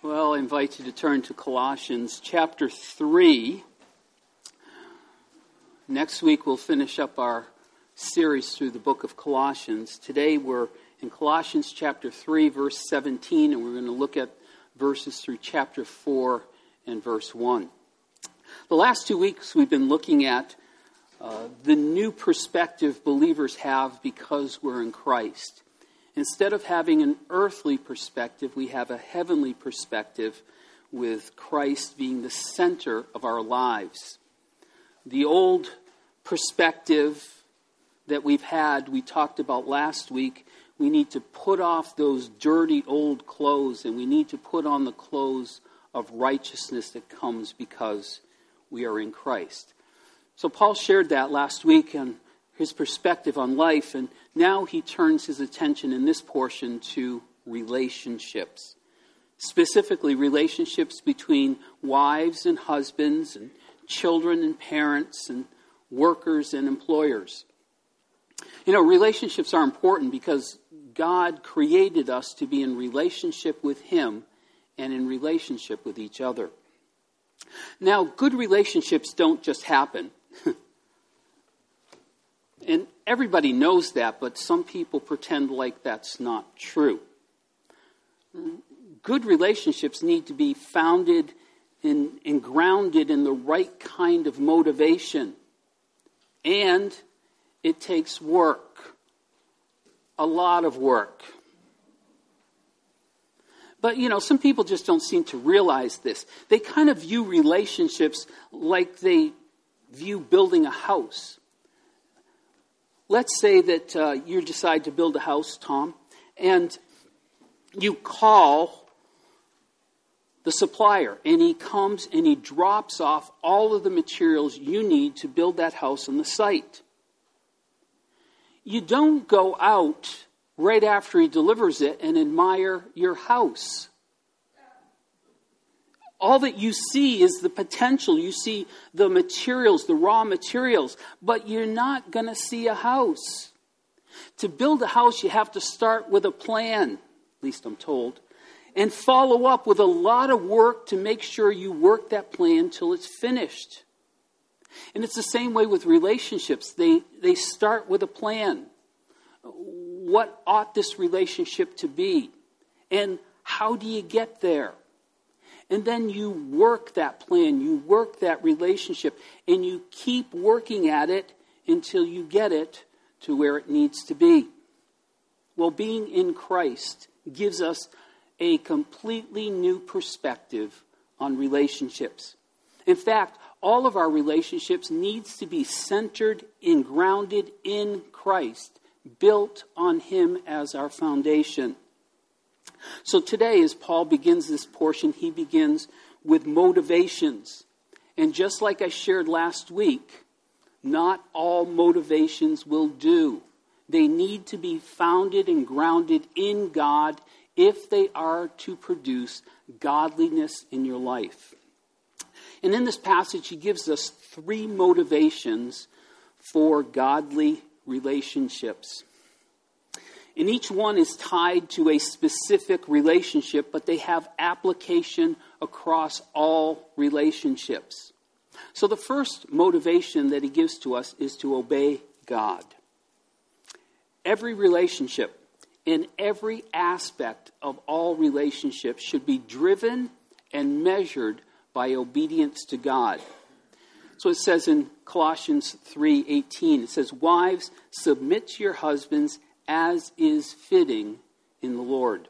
Well, I invite you to turn to Colossians chapter 3. Next week we'll finish up our series through the book of Colossians. Today we're in Colossians chapter 3, verse 17, and we're going to look at verses through chapter 4 and verse 1. The last 2 weeks we've been looking at the new perspective believers have because we're in Christ. Instead of having an earthly perspective, we have a heavenly perspective with Christ being the center of our lives. The old perspective that we've had, we talked about last week, we need to put off those dirty old clothes and we need to put on the clothes of righteousness that comes because we are in Christ. So Paul shared that last week and his perspective on life, and now he turns his attention in this portion to relationships. Specifically, relationships between wives and husbands, and children and parents, and workers and employers. You know, relationships are important because God created us to be in relationship with Him and in relationship with each other. Now, good relationships don't just happen. And everybody knows that, but some people pretend like that's not true. Good relationships need to be founded and grounded in the right kind of motivation. And it takes work. A lot of work. But, you know, some people just don't seem to realize this. They kind of view relationships like they view building a house. Let's say that you decide to build a house, Tom, and you call the supplier, and he comes and he drops off all of the materials you need to build that house on the site. You don't go out right after he delivers it and admire your house. All that you see is the potential. You see the materials, the raw materials, but you're not going to see a house. To build a house, you have to start with a plan, at least I'm told, and follow up with a lot of work to make sure you work that plan till it's finished. And it's the same way with relationships. They start with a plan. What ought this relationship to be? And how do you get there? And then you work that plan, you work that relationship, and you keep working at it until you get it to where it needs to be. Well, being in Christ gives us a completely new perspective on relationships. In fact, all of our relationships needs to be centered and grounded in Christ, built on Him as our foundation. So today, as Paul begins this portion, he begins with motivations. And just like I shared last week, not all motivations will do. They need to be founded and grounded in God if they are to produce godliness in your life. And in this passage, he gives us 3 motivations for godly relationships. And each one is tied to a specific relationship, but they have application across all relationships. So the first motivation that he gives to us is to obey God. Every relationship and every aspect of all relationships should be driven and measured by obedience to God. So it says in Colossians 3:18, it says, "Wives, submit to your husbands as is fitting in the Lord."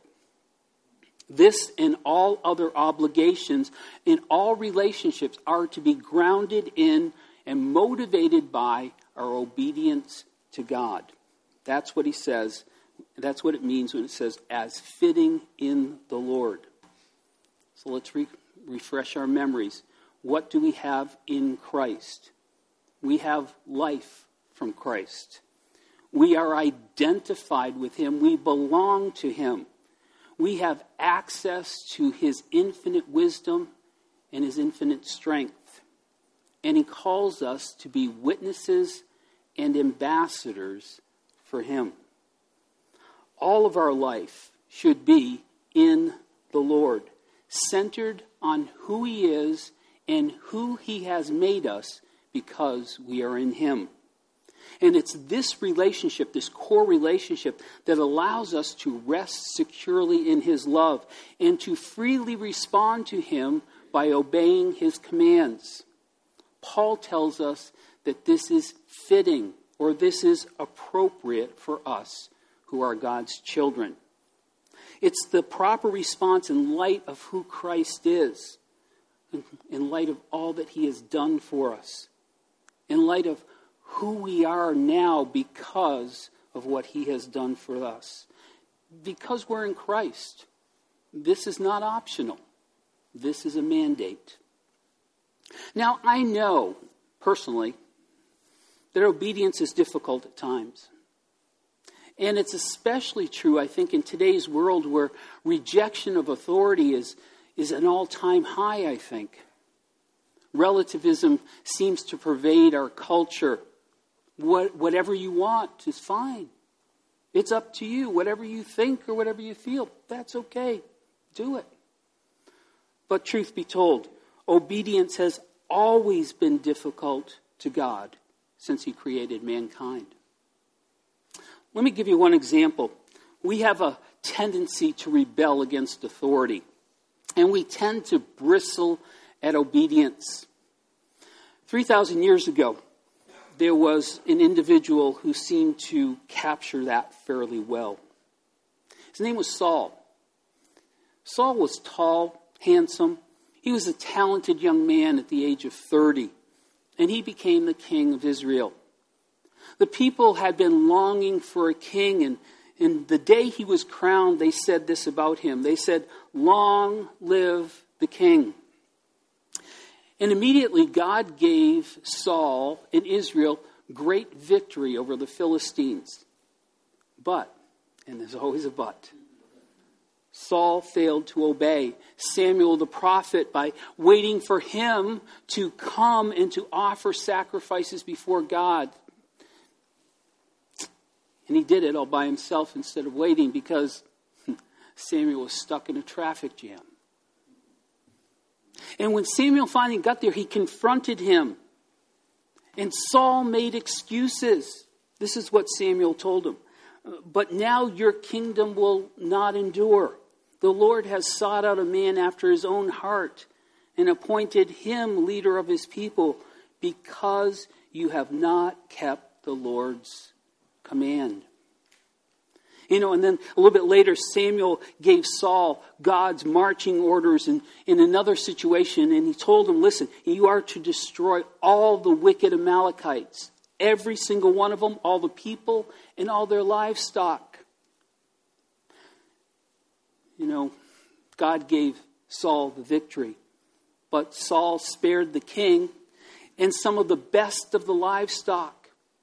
This and all other obligations in all relationships are to be grounded in and motivated by our obedience to God. That's what he says. That's what it means when it says, as fitting in the Lord. So let's refresh our memories. What do we have in Christ? We have life from Christ. We are identified with Him. We belong to Him. We have access to His infinite wisdom and His infinite strength. And He calls us to be witnesses and ambassadors for Him. All of our life should be in the Lord, centered on who he is and who he has made us because we are in him. And it's this relationship, this core relationship, that allows us to rest securely in his love and to freely respond to him by obeying his commands. Paul tells us that this is fitting, or this is appropriate for us who are God's children. It's the proper response in light of who Christ is, in light of all that he has done for us, in light of who we are now because of what he has done for us. Because we're in Christ, this is not optional. This is a mandate. Now, I know, personally, that obedience is difficult at times. And it's especially true, I think, in today's world where rejection of authority is an all-time high, I think. Relativism seems to pervade our culture. Whatever you want is fine. It's up to you. Whatever you think or whatever you feel, that's okay. Do it. But truth be told, obedience has always been difficult to God since he created mankind. Let me give you one example. We have a tendency to rebel against authority, and we tend to bristle at obedience. 3,000 years ago, there was an individual who seemed to capture that fairly well. His name was Saul. Saul was tall, handsome. He was a talented young man at the age of 30, and he became the king of Israel. The people had been longing for a king, and the day he was crowned, they said this about him. They said, "Long live the king." And immediately God gave Saul and Israel great victory over the Philistines. But, and there's always a but, Saul failed to obey Samuel the prophet by waiting for him to come and to offer sacrifices before God. And he did it all by himself instead of waiting because Samuel was stuck in a traffic jam. And when Samuel finally got there, he confronted him. And Saul made excuses. This is what Samuel told him. "But now your kingdom will not endure. The Lord has sought out a man after his own heart and appointed him leader of his people because you have not kept the Lord's command." And then a little bit later, Samuel gave Saul God's marching orders in another situation. And he told him, listen, you are to destroy all the wicked Amalekites. Every single one of them, all the people, and all their livestock. God gave Saul the victory. But Saul spared the king and some of the best of the livestock.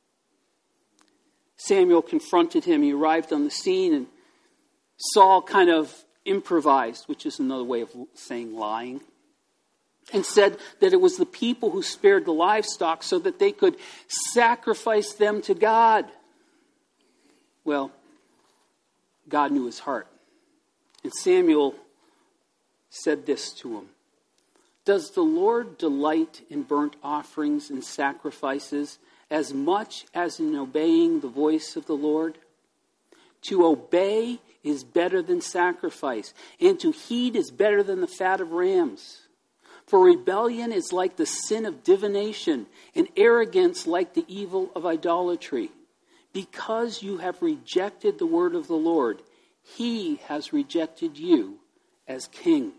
Samuel confronted him. He arrived on the scene, and Saul kind of improvised, which is another way of saying lying, and said that it was the people who spared the livestock so that they could sacrifice them to God. Well, God knew his heart. And Samuel said this to him: "Does the Lord delight in burnt offerings and sacrifices as much as in obeying the voice of the Lord? To obey is better than sacrifice, and to heed is better than the fat of rams. For rebellion is like the sin of divination, and arrogance like the evil of idolatry. Because you have rejected the word of the Lord, he has rejected you as king."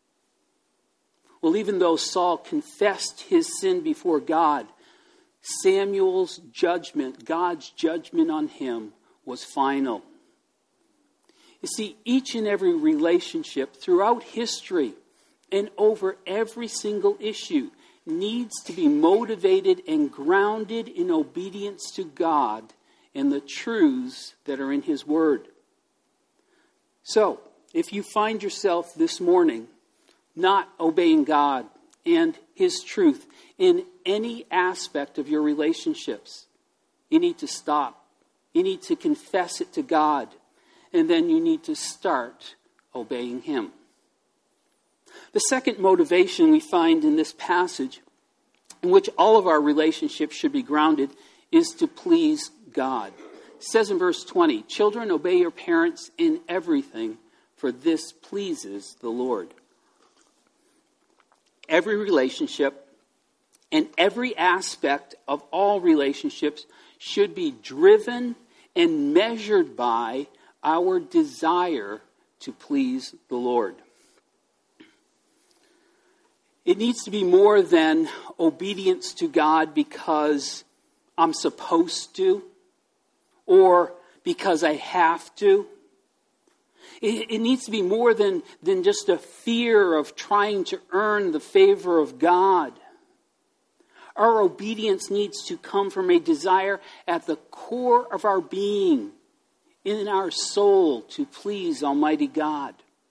Well, even though Saul confessed his sin before God, Samuel's judgment, God's judgment on him, was final. You see, each and every relationship throughout history and over every single issue needs to be motivated and grounded in obedience to God and the truths that are in his word. So, if you find yourself this morning not obeying God and his truth in any aspect of your relationships, you need to stop. You need to confess it to God. And then you need to start obeying him. The second motivation we find in this passage, in which all of our relationships should be grounded, is to please God. It says in verse 20, "Children, obey your parents in everything, for this pleases the Lord." Every relationship and every aspect of all relationships should be driven and measured by our desire to please the Lord. It needs to be more than obedience to God because I'm supposed to or because I have to. It needs to be more than just a fear of trying to earn the favor of God. Our obedience needs to come from a desire at the core of our being, in our soul, to please Almighty God.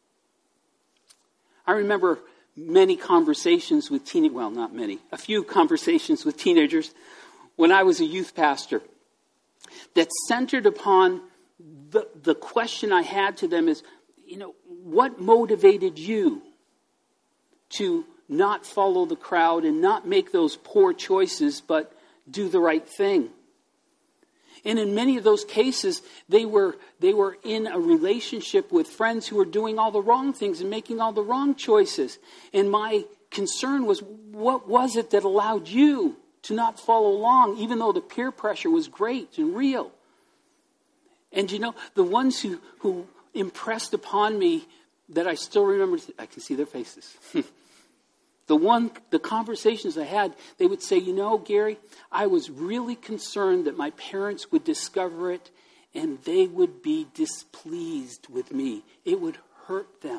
I remember many conversations with a few conversations with teenagers when I was a youth pastor that centered upon the question I had to them is, what motivated you to not follow the crowd and not make those poor choices, but do the right thing? And in many of those cases, they were in a relationship with friends who were doing all the wrong things and making all the wrong choices. And my concern was, what was it that allowed you to not follow along, even though the peer pressure was great and real? And the ones who impressed upon me that I still remember, I can see their faces. The conversations I had, they would say, Gary, I was really concerned that my parents would discover it and they would be displeased with me. It would hurt them.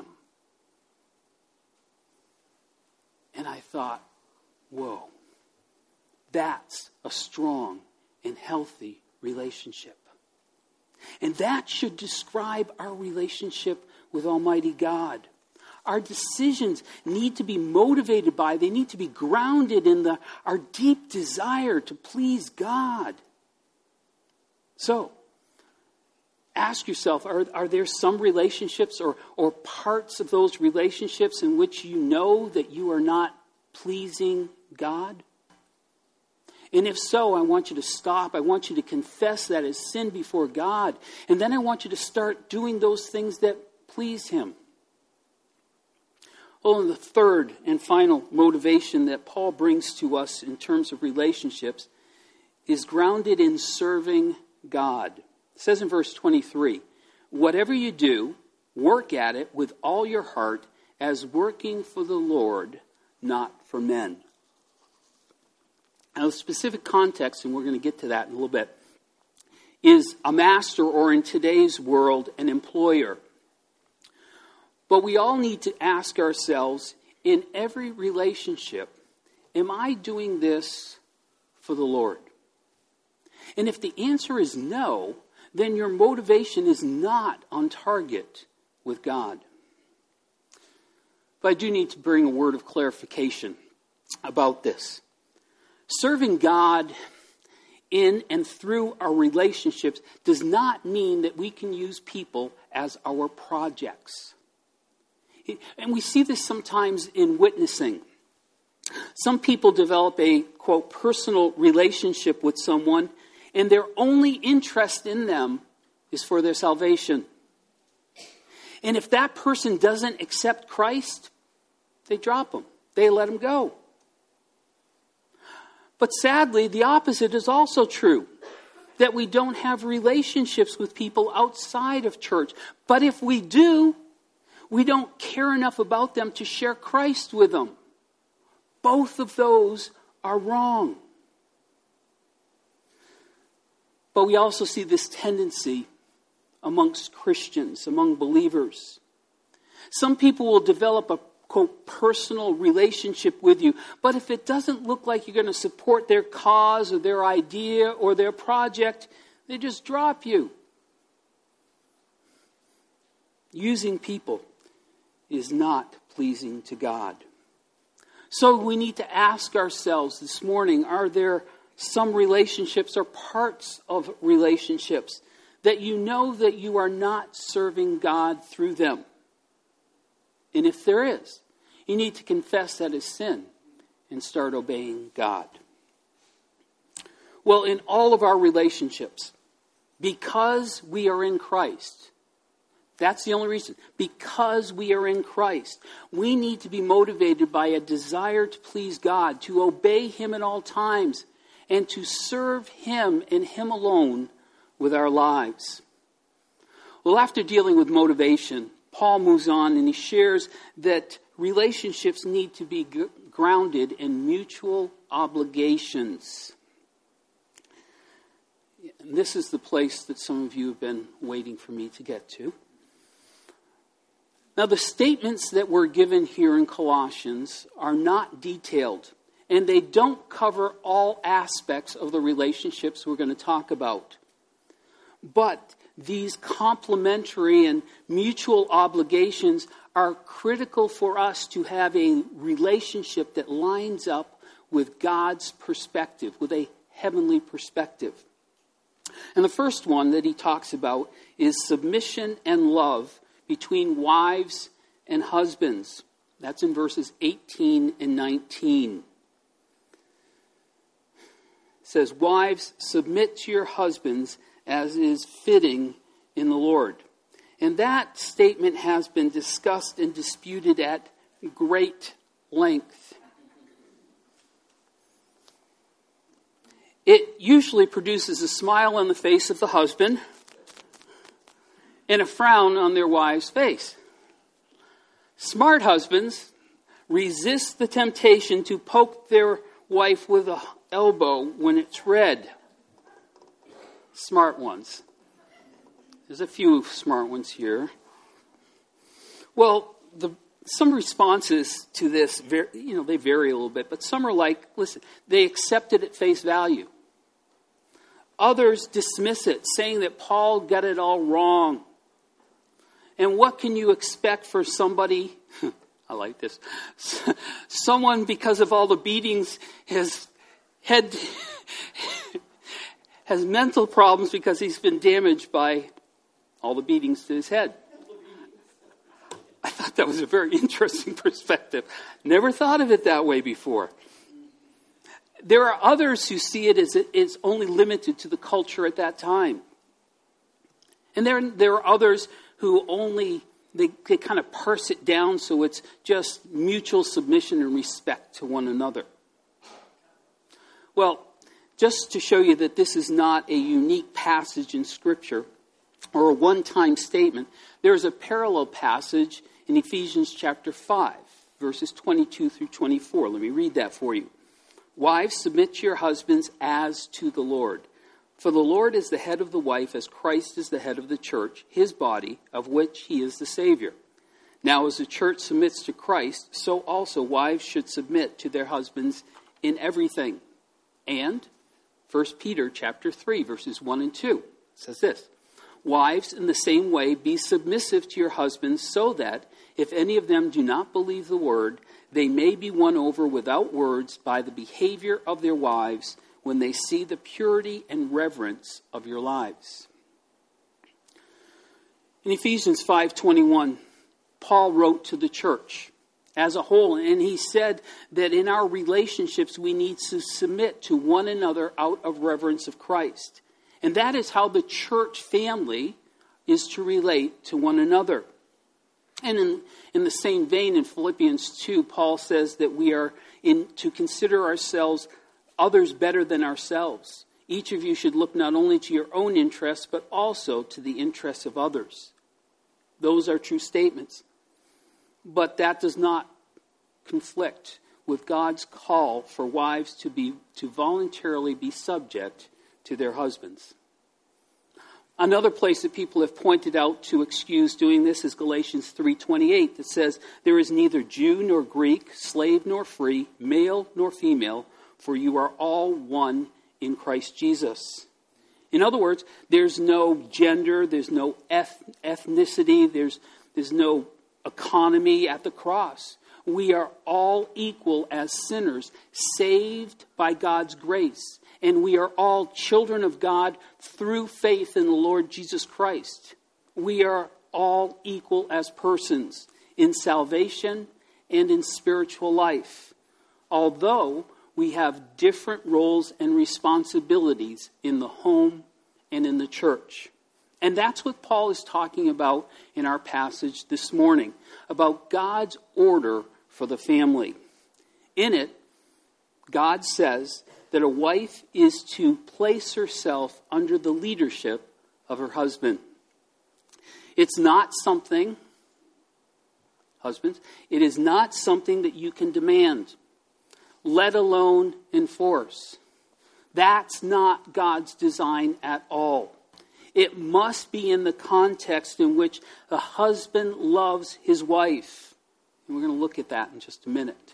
And I thought, whoa, that's a strong and healthy relationship. And that should describe our relationship with Almighty God. Our decisions need to be motivated by, they need to be grounded in our deep desire to please God. So, ask yourself, are there some relationships or parts of those relationships in which you know that you are not pleasing God? And if so, I want you to stop. I want you to confess that as sin before God. And then I want you to start doing those things that please Him. Well, and the third and final motivation that Paul brings to us in terms of relationships is grounded in serving God. It says in verse 23, "Whatever you do, work at it with all your heart as working for the Lord, not for men." Now, the specific context, and we're going to get to that in a little bit, is a master, or in today's world, an employer. But we all need to ask ourselves, in every relationship, am I doing this for the Lord? And if the answer is no, then your motivation is not on target with God. But I do need to bring a word of clarification about this. Serving God in and through our relationships does not mean that we can use people as our projects. And we see this sometimes in witnessing. Some people develop a, quote, personal relationship with someone, and their only interest in them is for their salvation. And if that person doesn't accept Christ, they drop them. They let him go. But sadly, the opposite is also true. That we don't have relationships with people outside of church. But if we do, we don't care enough about them to share Christ with them. Both of those are wrong. But we also see this tendency amongst Christians, among believers. Some people will develop a, quote, personal relationship with you, but if it doesn't look like you're going to support their cause or their idea or their project, they just drop you. Using people is not pleasing to God. So we need to ask ourselves this morning, are there some relationships or parts of relationships that you know that you are not serving God through them? And if there is, You need to confess that is sin and start obeying God. Well, in all of our relationships, because we are in Christ, that's the only reason. Because we are in Christ, we need to be motivated by a desire to please God, to obey Him at all times, and to serve Him and Him alone with our lives. Well, after dealing with motivation, Paul moves on and he shares that relationships need to be grounded in mutual obligations. And this is the place that some of you have been waiting for me to get to. Now, the statements that were given here in Colossians are not detailed, and they don't cover all aspects of the relationships we're going to talk about. But these complementary and mutual obligations are critical for us to have a relationship that lines up with God's perspective, with a heavenly perspective. And the first one that he talks about is submission and love between wives and husbands. That's in verses 18 and 19. It says, "Wives, submit to your husbands as is fitting in the Lord." And that statement has been discussed and disputed at great length. It usually produces a smile on the face of the husband and a frown on their wife's face. Smart husbands resist the temptation to poke their wife with an elbow when it's red. Smart ones. There's a few smart ones here. Well, some responses to this, they vary a little bit, but some are like, listen, they accept it at face value. Others dismiss it, saying that Paul got it all wrong. And what can you expect for somebody, I like this, someone because of all the beatings has mental problems because he's been damaged by all the beatings to his head. I thought that was a very interesting perspective. Never thought of it that way before. There are others who see it as it's only limited to the culture at that time. And there are others who they kind of parse it down so it's just mutual submission and respect to one another. Well, just to show you that this is not a unique passage in Scripture or a one-time statement, there is a parallel passage in Ephesians chapter 5, verses 22 through 24. Let me read that for you. "Wives, submit to your husbands as to the Lord. For the Lord is the head of the wife, as Christ is the head of the church, his body, of which he is the Savior. Now as the church submits to Christ, so also wives should submit to their husbands in everything." And 1 Peter chapter 3, verses 1 and 2 says this, "Wives, in the same way, be submissive to your husbands, so that, if any of them do not believe the word, they may be won over without words by the behavior of their wives when they see the purity and reverence of your lives." In Ephesians 5:21, Paul wrote to the church as a whole, and he said that in our relationships we need to submit to one another out of reverence of Christ. And that is how the church family is to relate to one another. And in the same vein, in Philippians 2, Paul says that we are to consider ourselves others better than ourselves. Each of you should look not only to your own interests, but also to the interests of others. Those are true statements. But that does not conflict with God's call for wives to voluntarily be subject to their husbands. Another place that people have pointed out to excuse doing this is Galatians 3:28, that says, "There is neither Jew nor Greek, slave nor free, male nor female, for you are all one in Christ Jesus." In other words, there's no gender, there's no ethnicity, there's no economy at the cross. We are all equal as sinners, saved by God's grace. And we are all children of God through faith in the Lord Jesus Christ. We are all equal as persons in salvation and in spiritual life, although we have different roles and responsibilities in the home and in the church. And that's what Paul is talking about in our passage this morning, about God's order for the family. In it, God says that a wife is to place herself under the leadership of her husband. It's not something, husbands, it is not something that you can demand, let alone enforce. That's not God's design at all. It must be in the context in which the husband loves his wife. And we're going to look at that in just a minute.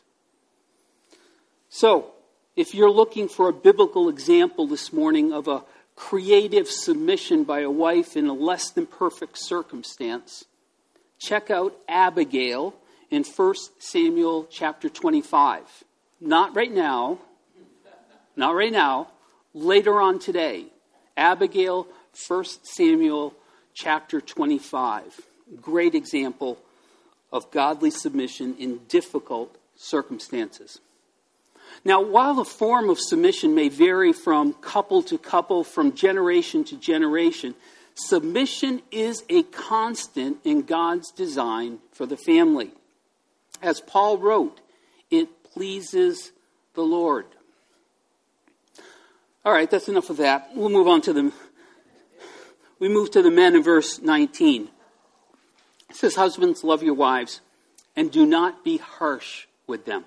So, if you're looking for a biblical example this morning of a creative submission by a wife in a less than perfect circumstance, check out Abigail in 1 Samuel chapter 25. Not right now. Not right now. Later on today. Abigail, 1 Samuel chapter 25. Great example of godly submission in difficult circumstances. Now, while the form of submission may vary from couple to couple, from generation to generation, submission is a constant in God's design for the family. As Paul wrote, it pleases the Lord. All right, that's enough of that. We'll move on to we move to the men in verse 19. It says, husbands, love your wives, and do not be harsh with them.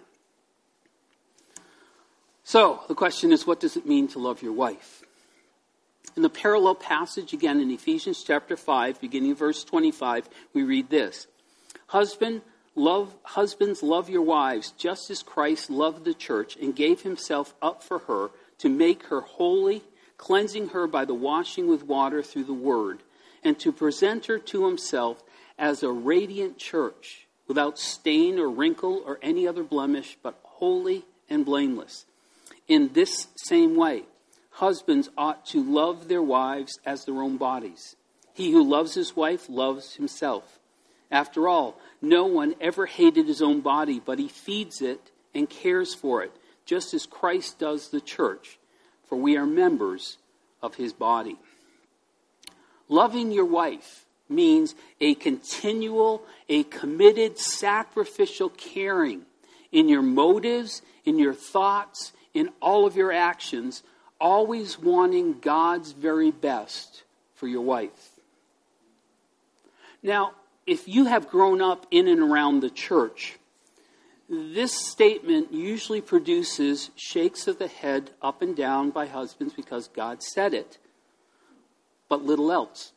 So, the question is, what does it mean to love your wife? In the parallel passage, again in Ephesians chapter 5, beginning verse 25, we read this. Husbands, love your wives, just as Christ loved the church and gave himself up for her to make her holy, cleansing her by the washing with water through the word, and to present her to himself as a radiant church, without stain or wrinkle or any other blemish, but holy and blameless. In this same way, husbands ought to love their wives as their own bodies. He who loves his wife loves himself. After all, no one ever hated his own body, but he feeds it and cares for it, just as Christ does the church, for we are members of his body. Loving your wife means a continual, a committed, sacrificial caring in your motives, in your thoughts, in all of your actions, always wanting God's very best for your wife. Now, if you have grown up in and around the church, this statement usually produces shakes of the head up and down by husbands because God said it, but little else.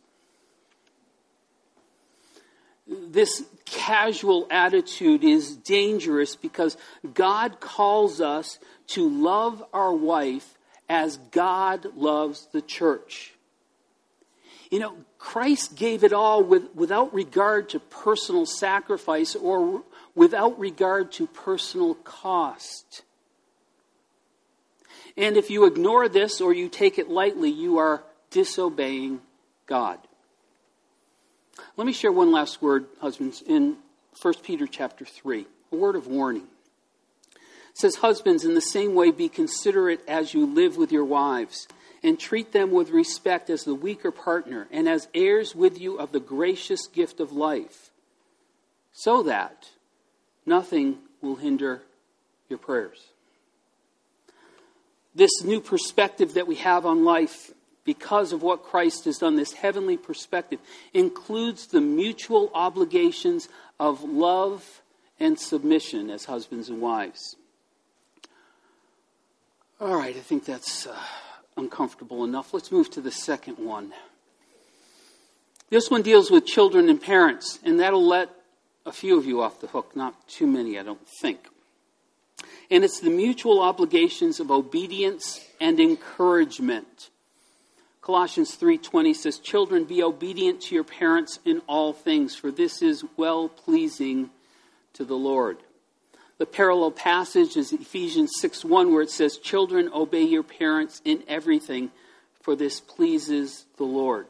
This casual attitude is dangerous because God calls us to love our wife as God loves the church. You know, Christ gave it all without regard to personal sacrifice or without regard to personal cost. And if you ignore this or you take it lightly, you are disobeying God. Let me share one last word, husbands, in 1 Peter chapter 3, a word of warning. It says, husbands, in the same way be considerate as you live with your wives, and treat them with respect as the weaker partner, and as heirs with you of the gracious gift of life, so that nothing will hinder your prayers. This new perspective that we have on life, because of what Christ has done, this heavenly perspective, includes the mutual obligations of love and submission as husbands and wives. All right, I think that's uncomfortable enough. Let's move to the second one. This one deals with children and parents, and that'll let a few of you off the hook. Not too many, I don't think. And it's the mutual obligations of obedience and encouragement. Colossians 3:20 says, children, be obedient to your parents in all things, for this is well-pleasing to the Lord. The parallel passage is Ephesians 6:1, where it says, children, obey your parents in everything, for this pleases the Lord.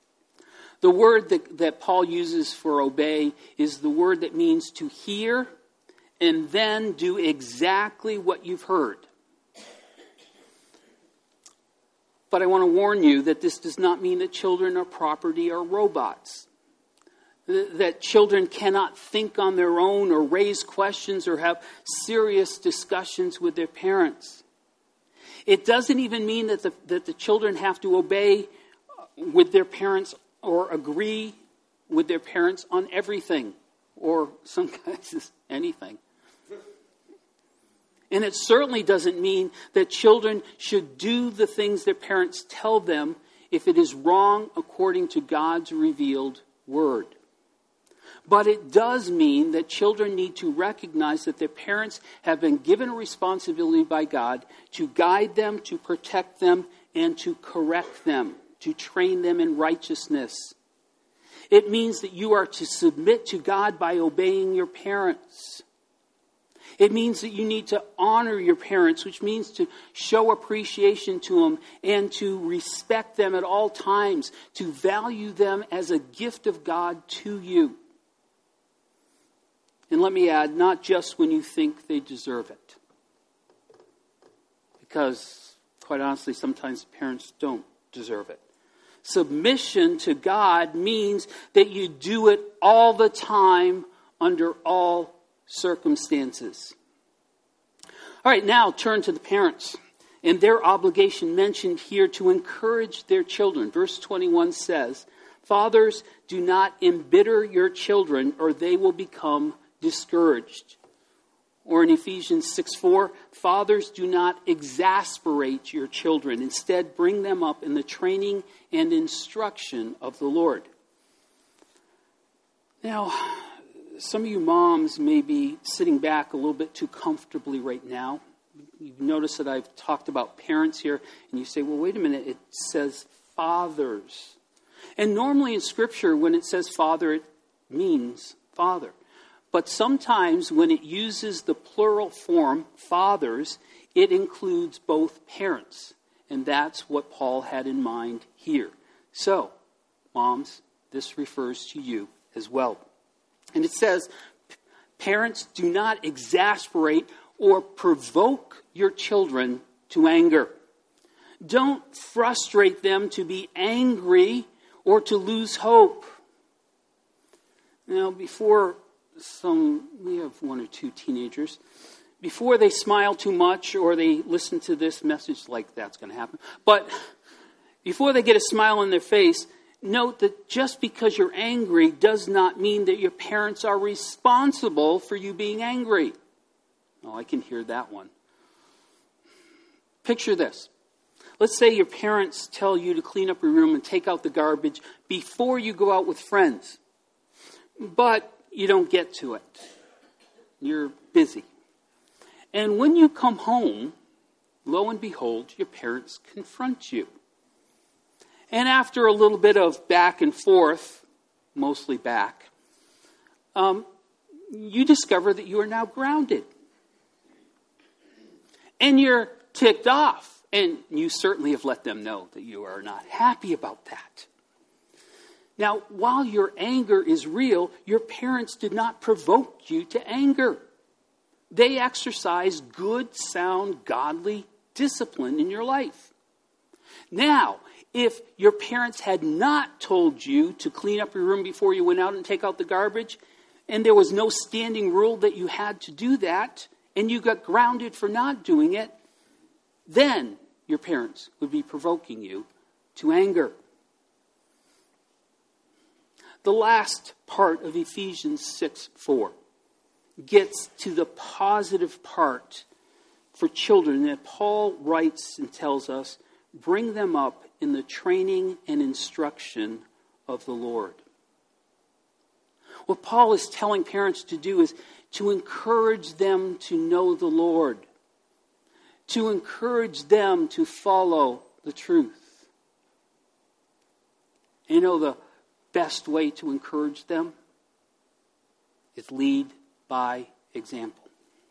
The word that Paul uses for obey is the word that means to hear and then do exactly what you've heard. But I want to warn you that this does not mean that children are property or robots. That children cannot think on their own or raise questions or have serious discussions with their parents. It doesn't even mean that the children have to obey with their parents or agree with their parents on everything, or some cases anything. And it certainly doesn't mean that children should do the things their parents tell them if it is wrong according to God's revealed word. But it does mean that children need to recognize that their parents have been given a responsibility by God to guide them, to protect them, and to correct them, to train them in righteousness. It means that you are to submit to God by obeying your parents. It means that you need to honor your parents, which means to show appreciation to them and to respect them at all times, to value them as a gift of God to you. And let me add, not just when you think they deserve it. Because, quite honestly, sometimes parents don't deserve it. Submission to God means that you do it all the time, under all circumstances. All right, now turn to the parents and their obligation mentioned here to encourage their children. Verse 21 says, "Fathers, do not embitter your children, or they will become discouraged." Or in Ephesians 6:4, "Fathers, do not exasperate your children. Instead, bring them up in the training and instruction of the Lord." Now, some of you moms may be sitting back a little bit too comfortably right now. You've noticed that I've talked about parents here, and you say, well, wait a minute, it says fathers. And normally in Scripture, when it says father, it means father. But sometimes when it uses the plural form, fathers, it includes both parents. And that's what Paul had in mind here. So, moms, this refers to you as well. And it says, parents, do not exasperate or provoke your children to anger. Don't frustrate them to be angry or to lose hope. Now, we have one or two teenagers, before they smile too much or they listen to this message, like that's going to happen, but before they get a smile on their face, note that just because you're angry does not mean that your parents are responsible for you being angry. Oh, I can hear that one. Picture this. Let's say your parents tell you to clean up your room and take out the garbage before you go out with friends. But you don't get to it. You're busy. And when you come home, lo and behold, your parents confront you. And after a little bit of back and forth, mostly back, you discover that you are now grounded. And you're ticked off. And you certainly have let them know that you are not happy about that. Now, while your anger is real, your parents did not provoke you to anger. They exercised good, sound, godly discipline in your life. Now, if your parents had not told you to clean up your room before you went out and take out the garbage, and there was no standing rule that you had to do that, and you got grounded for not doing it, then your parents would be provoking you to anger. The last part of Ephesians 6:4 gets to the positive part for children that Paul writes and tells us, bring them up in the training and instruction of the Lord. What Paul is telling parents to do is to encourage them to know the Lord, to encourage them to follow the truth. And you know the best way to encourage them is lead by example.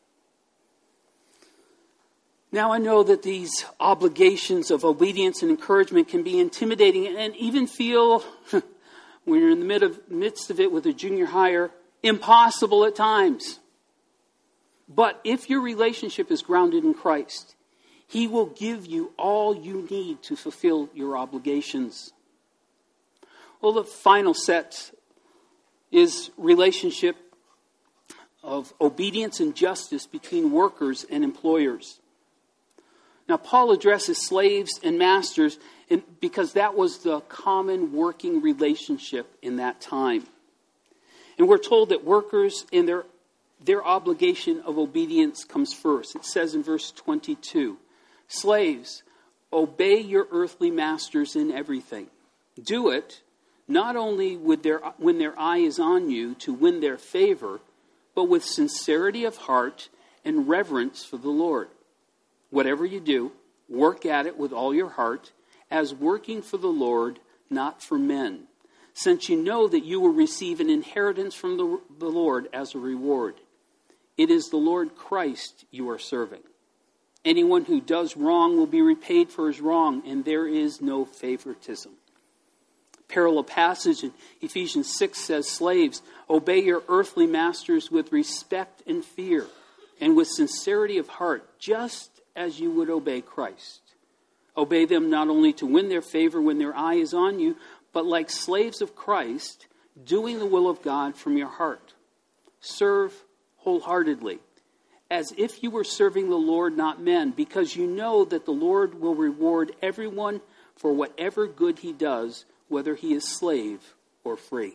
Now I know that these obligations of obedience and encouragement can be intimidating and even feel, when you're in the midst of it with a junior higher, impossible at times. But if your relationship is grounded in Christ, He will give you all you need to fulfill your obligations. Well, the final set is relationship of obedience and justice between workers and employers. Now, Paul addresses slaves and masters because that was the common working relationship in that time. And we're told that workers in their obligation of obedience comes first. It says in verse 22, "Slaves, obey your earthly masters in everything. Do it not only when their eye is on you to win their favor, but with sincerity of heart and reverence for the Lord. Whatever you do, work at it with all your heart, as working for the Lord, not for men, since you know that you will receive an inheritance from the Lord as a reward. It is the Lord Christ you are serving. Anyone who does wrong will be repaid for his wrong, and there is no favoritism." Parallel passage in Ephesians 6 says, "Slaves, obey your earthly masters with respect and fear, and with sincerity of heart, just as you would obey Christ. Obey them not only to win their favor when their eye is on you, but like slaves of Christ, doing the will of God from your heart. Serve wholeheartedly, as if you were serving the Lord, not men, because you know that the Lord will reward everyone for whatever good he does, whether he is slave or free."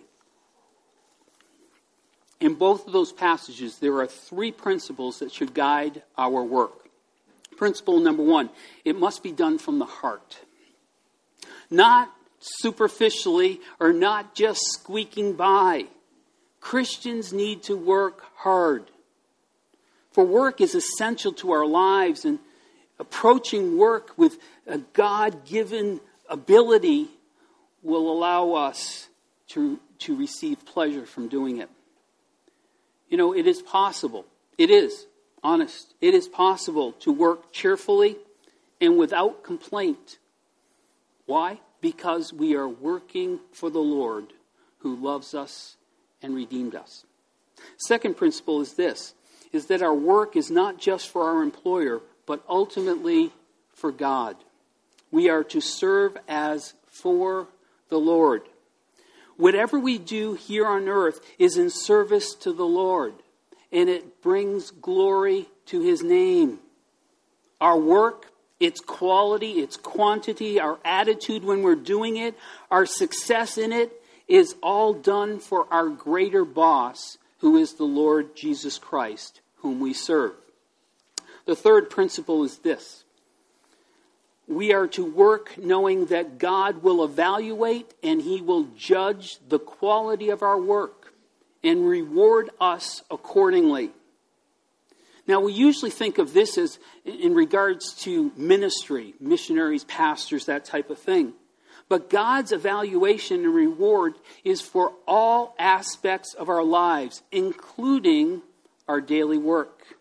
In both of those passages, there are three principles that should guide our work. Principle number one, it must be done from the heart. Not superficially or not just squeaking by. Christians need to work hard. For work is essential to our lives, and approaching work with a God-given ability will allow us to receive pleasure from doing it. You know, it is possible. It is honest. It is possible to work cheerfully and without complaint. Why? Because we are working for the Lord who loves us and redeemed us. Second principle is this, is that our work is not just for our employer, but ultimately for God. We are to serve as for the Lord. Whatever we do here on earth is in service to the Lord, and it brings glory to His name. Our work, its quality, its quantity, our attitude when we're doing it, our success in it, is all done for our greater boss, who is the Lord Jesus Christ, whom we serve. The third principle is this. We are to work knowing that God will evaluate and He will judge the quality of our work and reward us accordingly. Now, we usually think of this as in regards to ministry, missionaries, pastors, that type of thing. But God's evaluation and reward is for all aspects of our lives, including our daily work.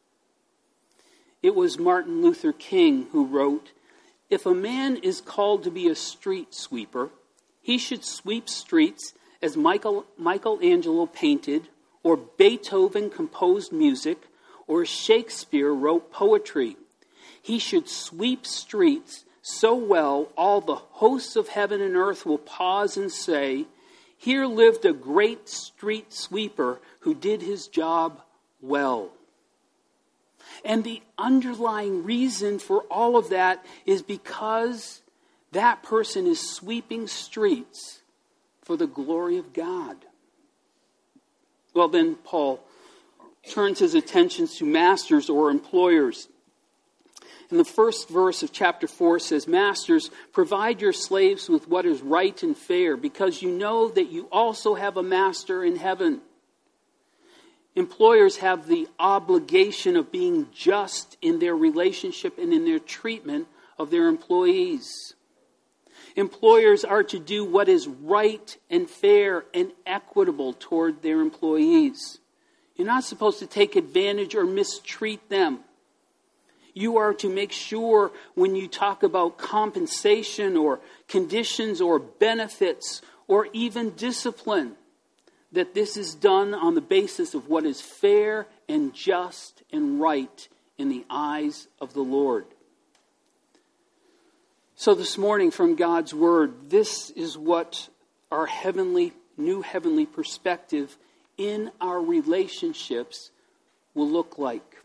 It was Martin Luther King who wrote, "If a man is called to be a street sweeper, he should sweep streets as Michelangelo painted, or Beethoven composed music, or Shakespeare wrote poetry. He should sweep streets so well all the hosts of heaven and earth will pause and say, 'Here lived a great street sweeper who did his job well.'" And the underlying reason for all of that is because that person is sweeping streets for the glory of God. Well, then Paul turns his attentions to masters or employers. In the first verse of chapter 4 says, "Masters, provide your slaves with what is right and fair, because you know that you also have a master in heaven." Employers have the obligation of being just in their relationship and in their treatment of their employees. Employers are to do what is right and fair and equitable toward their employees. You're not supposed to take advantage or mistreat them. You are to make sure when you talk about compensation or conditions or benefits or even discipline, that this is done on the basis of what is fair and just and right in the eyes of the Lord. So this morning from God's Word, this is what our new heavenly perspective in our relationships will look like.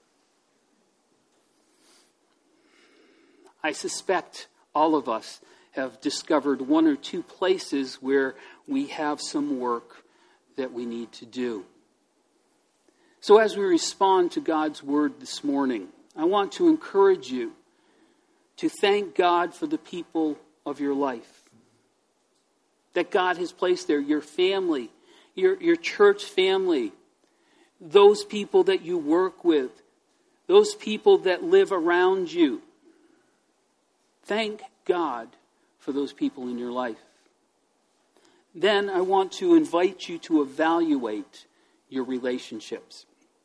I suspect all of us have discovered one or two places where we have some work that we need to do. So as we respond to God's Word this morning, I want to encourage you to thank God for the people of your life that God has placed there, your family, your church family, those people that you work with, those people that live around you. Thank God for those people in your life. Then I want to invite you to evaluate your relationships.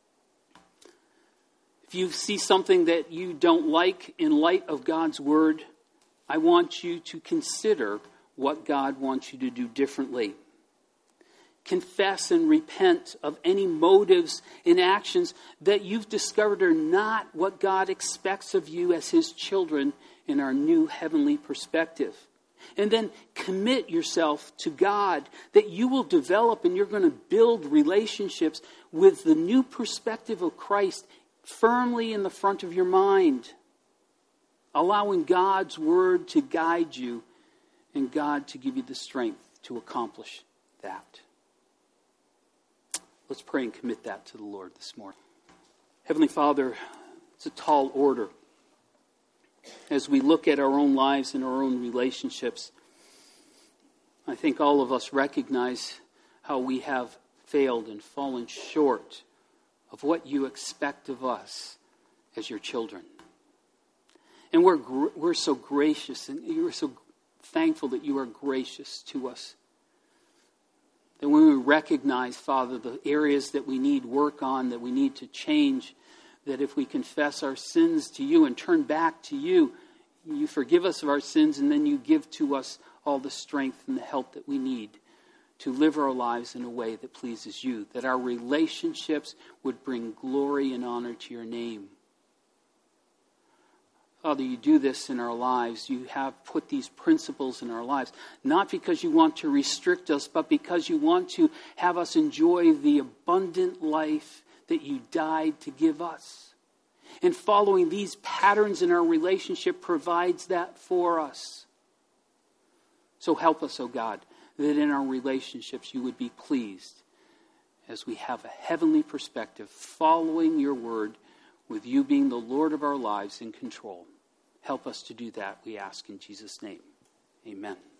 If you see something that you don't like in light of God's Word, I want you to consider what God wants you to do differently. Confess and repent of any motives and actions that you've discovered are not what God expects of you as His children in our new heavenly perspective. And then commit yourself to God that you will develop and you're going to build relationships with the new perspective of Christ firmly in the front of your mind, allowing God's Word to guide you and God to give you the strength to accomplish that. Let's pray and commit that to the Lord this morning. Heavenly Father, it's a tall order. As we look at our own lives and our own relationships, I think all of us recognize how we have failed and fallen short of what you expect of us as your children. And we're so gracious, and you're so thankful that you are gracious to us. That when we recognize, Father, the areas that we need work on, that we need to change, that if we confess our sins to you and turn back to you, you forgive us of our sins, and then you give to us all the strength and the help that we need to live our lives in a way that pleases you, that our relationships would bring glory and honor to your name. Father, you do this in our lives. You have put these principles in our lives, not because you want to restrict us, but because you want to have us enjoy the abundant life that you died to give us. And following these patterns in our relationship provides that for us. So help us, O God, that in our relationships you would be pleased as we have a heavenly perspective, following your word, with you being the Lord of our lives in control. Help us to do that, we ask in Jesus' name. Amen.